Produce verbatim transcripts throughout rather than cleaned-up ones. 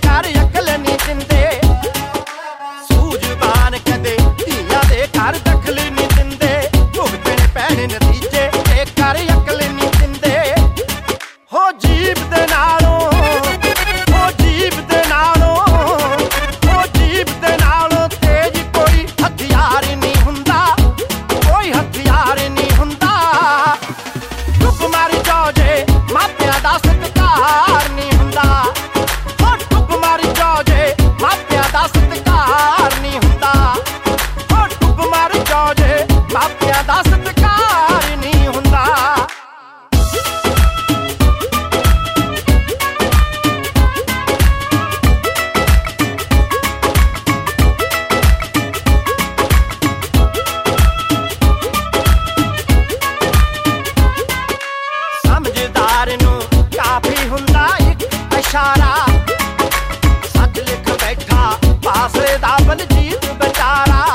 ਘਰ ਅਕਲ ਨਹੀਂ ਦਿੰਦੇ। ਸੂਝਵਾਨ ਕਦੇ ਧੀਆਂ ਦੇ ਘਰ ਦਖਲ ਨਹੀਂ ਦਿੰਦੇ। ਭੁਗਤਣੇ ਪੈਣੇ ਨਤੀਜੇ ਇਹ ਘਰ ਅਕਲ ਨਹੀਂ ਦਿੰਦੇ। ਹੋ ਜੀਭ ਦੇ ਨਾਲੋਂ ਹੋ ਜੀਭ ਦੇ ਨਾਲੋਂ ਹੋ ਜੀਭ ਦੇ ਨਾਲੋਂ ਤੇਜ ਕੋਈ ਹਥਿਆਰ ਨਹੀਂ ਹੁੰਦਾ। ਕੋਈ ਹਥਿਆਰ ਨਹੀਂ ਹੁੰਦਾ। ਡੁੱਬ ਮਾਰੀ ਜਾਓ ਜੇ ਮਾਪਿਆਂ ਦਾ ਸਤਿਕਾਰ ਨਹੀਂ ਹੁੰਦਾ। ਹੋ ਡੁੱਬ ਮਾਰੀ ਜਾਓ ਜੇ ਮਾਪਿਆਂ ਦਾ ਸਤਿਕਾਰ ਨਹੀਂ ਹੁੰਦਾ। ਹੋ ਡੁੱਬ ਮਾਰੀ ਜਾਓ ਜੇ ਮਾਪਿਆਂ ਦਾ ਸਤਿਕਾਰ ਨਹੀਂ ਹੁੰਦਾ। ਸਮਝਦਾਰ ਨੂੰ ਕਾਫੀ ਹੁੰਦਾ ਇੱਕ ਇਸ਼ਾਰਾ। ਸੱਚ ਲਿਖ ਬੈਠਾ ਫਾਸਲੇ ਦਾ ਬਲਜੀਤ ਵਿਚਾਰਾ।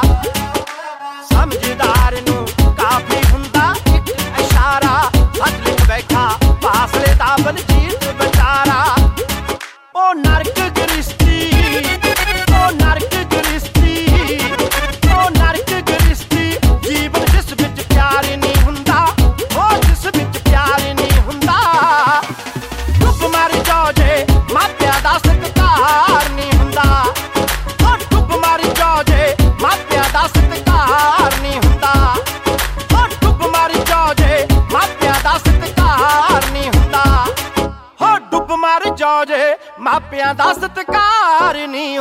ਸਮਝਦਾਰ ਨੂੰ ਕਾਫੀ ਹੁੰਦਾ ਇੱਕ ਇਸ਼ਾਰਾ। ਸੱਚ ਲਿਖ ਬੈਠਾ ਫਾਸਲੇ ਦਾ ਬਲਜੀਤ ਵਿਚਾਰਾ। ਉਹ ਨਰਕ ਗ੍ਰਿਸ਼ਤੀ ਉਹ ਨਰਕ ਗ੍ਰਿਸ਼ਤੀ ਉਹ ਨਰਕ ਗ੍ਰਿਸ਼ਤੀ ਜੀਵਨ ਜਿਸ ਵਿੱਚ ਪਿਆਰ ਨਹੀਂ ਹੁੰਦਾ। ਉਹ ਜਿਸ ਵਿੱਚ ਪਿਆਰ ਨਹੀਂ ਹੁੰਦਾ। ਡੁੱਬ ਮਾਰੀ ਜਾਓ ਜੇ ਮਾਪਿਆਂ ਦਾ ਸਤਿਕਾਰ ਨਹੀਂ ਹੁੰਦਾ। ਉਹ ਡੁੱਬ ਮਾਰੀ ਜਾਓ ਜੇ ਮਾਪਿਆਂ ਦਾ ਸਤਿਕਾਰ ਨਹੀਂ ਹੁੰਦਾ। ਉਹ ਡੁੱਬ ਮਾਰੀ ਜਾਓ ਜੇ ਮਾਪਿਆਂ ਦਾ ਸਤਿਕਾਰ ਨਹੀਂ ਹੁੰਦਾ। ਹੋ ਡੁੱਬ ਮਰ ਜਾਓ ਜੇ ਮਾਪਿਆਂ ਦਾ ਸਤਿਕਾਰ ਨਹੀਂ